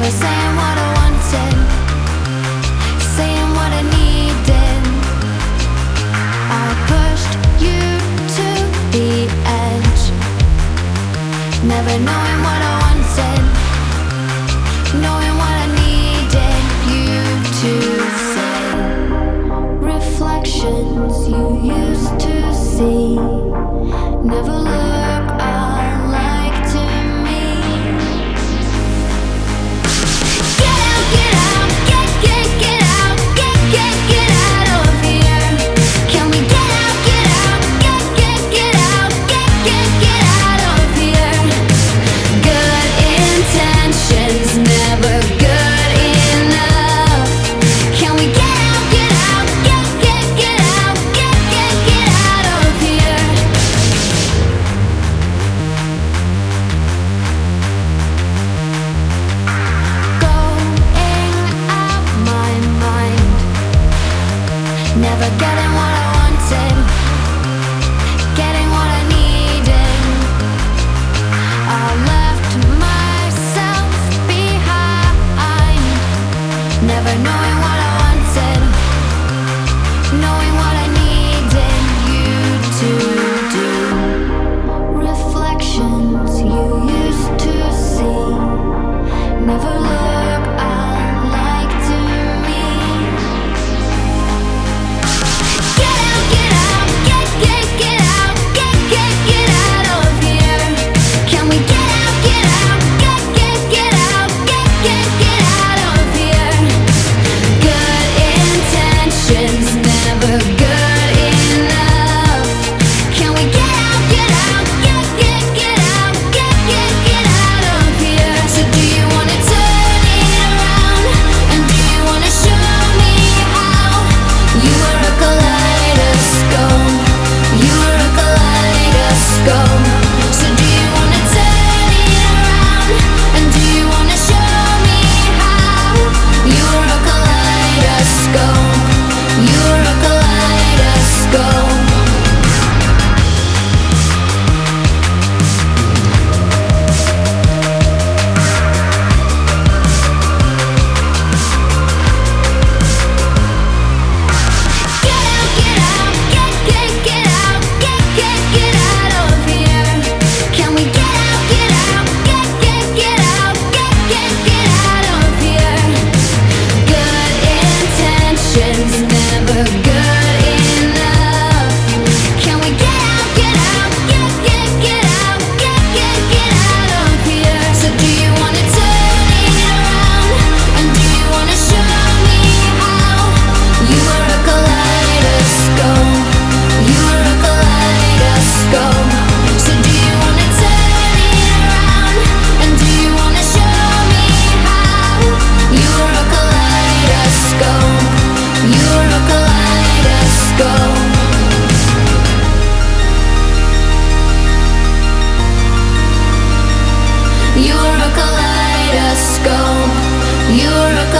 Never saying what I wanted, saying what I needed. I pushed you to the edge, never knowing what I wanted, knowing what I needed you to say. Reflections you used to see never look alike to me. Get out, get out, get out, get out of here. Can we get out, get out, get out, get out of here? Good intentions, never good enough. Can we get out, get out, get out, get out of here? Going out my mind, never getting what I wanted, getting what I needed. I left myself behind, never knowing what I wanted, knowing what I needed you to do. Reflections you used to see never look alike to me. Get out, get out, get out, get out of here. Can we get out, get out, get out, get out of here? Good intentions, never good enough. Can we get out, get out, get out, get out of here? So do you wanna turn it around, and do you wanna show me how? You were a kaleidoscope, you were a kaleidoscope. So do you wanna turn it around, and do you wanna show me how? You were a kaleidoscope, you were a kaleidoscope. Get out, get out, get out, get out of here. Can we get out, get out, get out, get out of here? Good intentions, never good enough. Can we get out, get out, get out, get out of here? So do you wanna turn it around, and do you wanna show me how? You were a kaleidoscope, you were a kaleidoscope. So do you wanna turn it around, and do you wanna show me how? You were a kaleidoscope, you were a kaleidoscope. You were a kaleidoscope, you were a